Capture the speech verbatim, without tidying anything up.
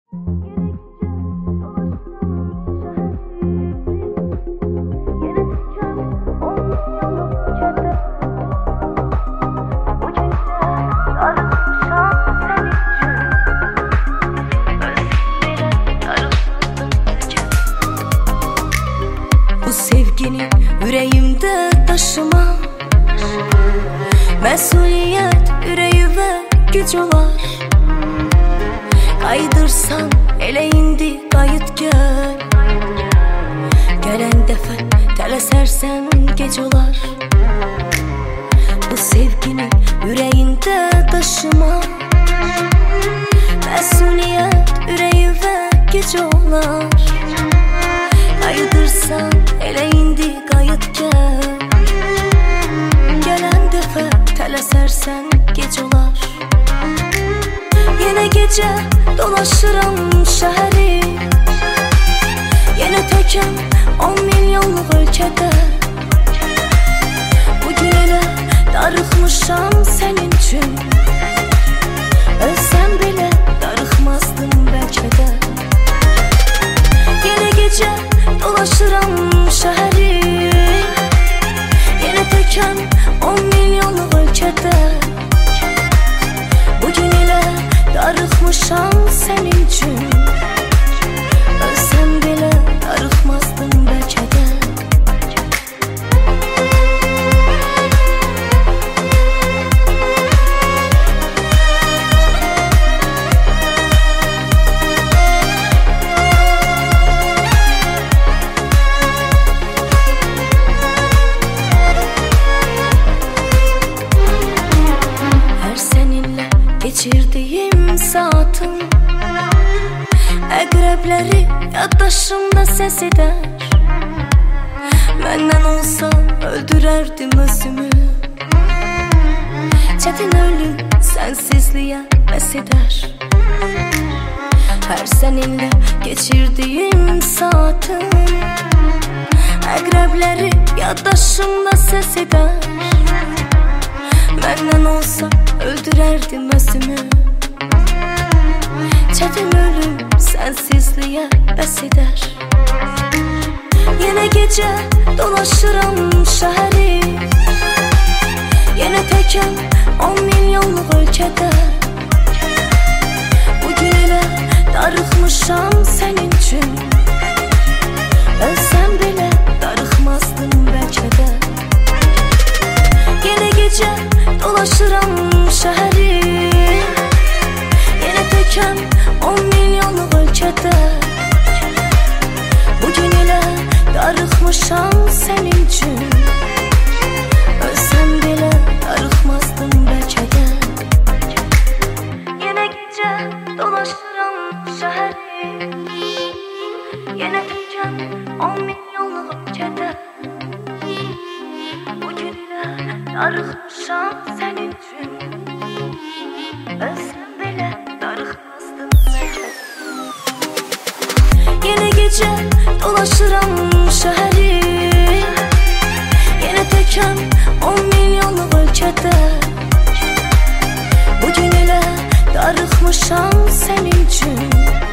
Bu sevgini yüreğimde taşıma, mesuliyet yüreğime güç olar. Kaydırsan ele indi kayıt gel, gelen defa telesersen geç olar. Bu sevgini yüreğinde taşıma, mesuliyet yüreğime güç olar. Kaydırsan ele indi kayıt gel, gelen defa telesersen geç olar. Yine gece dolaşıram şehri, yine tekem on milyonluk ülkede. Bugün ele darıkmışam senin için, ölsem bile darıkmazdım belki de. Yine gece dolaşıram şehri, yine tekem on milyonluk ülkede. Bugün ile darıkmışam senin için, ölsem bile darıkmazdım belki de. Geçirdiğim saatim eqrəbləri yaddaşımda ses eder. Məndən olsa öldürərdim özümü, çətin ölüm sensizliyə bəs edər. Hər səninlə geçirdiğim saatim eqrəbləri yaddaşımda ses eder. Məndən olsa öldürərdim özümü, çətin ölüm sensizliyə bəs edər. Yine gece dolaşıram şehri, yine tekem on milyonluk ülkede. Bugün ile darıkmışam senin için, ölsem bile darıkmazdım belki de. Yine gece dolaşıram şehri, yine tekem on milyonluk ülkede. Bugün ile darıkmışam senin için, ölsem bile darıkmazdım belki de. Yine gece dolaşıram şehri, yine tekem on milyonluk ülkede. Bugün ile darıkmışam senin için, ölsem bile darıkmazdım belki de. Yine gece dolaşıram şehri, yine tekem on milyonluk ülkede. Bugün ile darıkmışam senin için,